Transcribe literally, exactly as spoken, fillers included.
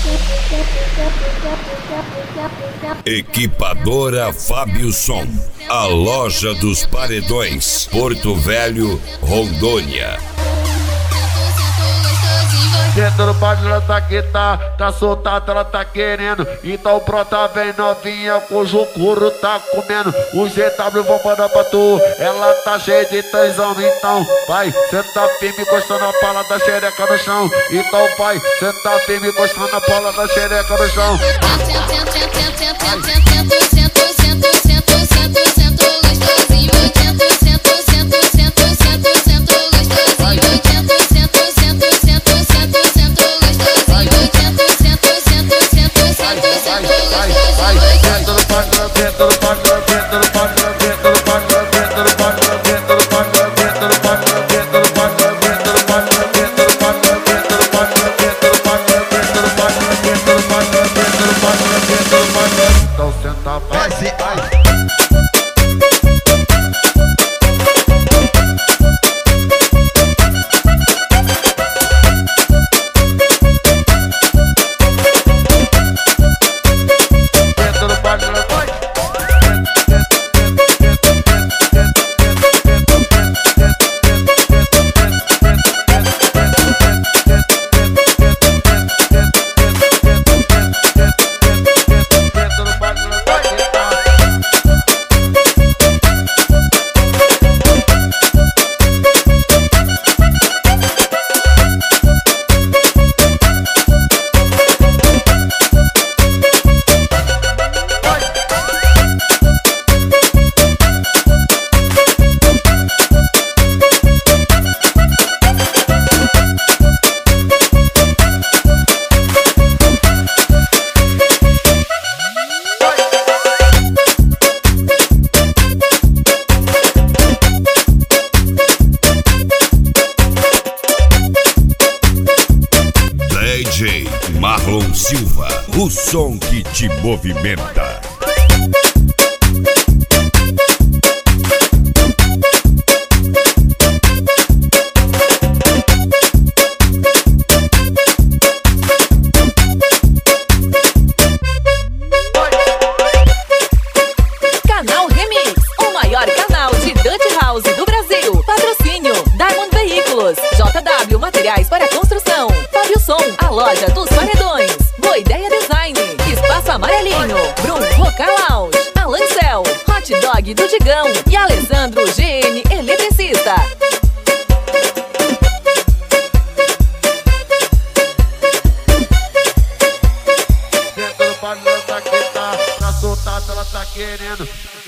Equipadora Fábio Som, a loja dos paredões, Porto Velho, Rondônia. Dentro do baile ela tá que tá, tá soltada, ela tá querendo. Então brota bem novinha, cujo couro tá comendo. O G W vou mandar pra tu, ela tá cheia de tesão. Então vai, cê tá firme, encostando a pala da xereca no chão. Então vai, cê tá firme, encostando a pala da xereca no chão. Então senta, vai, vai. D J Marlon Silva, o som que te movimenta. Canal Remix, o maior canal de Dutch House do Brasil. Patrocínio Diamond Veículos, J W Materiais para Construção, Fábio Som, a loja dos paredões, Boa Ideia Design, Espaço Amarelinho, Brum Vocal Lounge, Alancel, Hot Dog do Digão e Alessandro G N Eletricista. Dentro do baile ela tá que tá, tá soltada, ela tá querendo.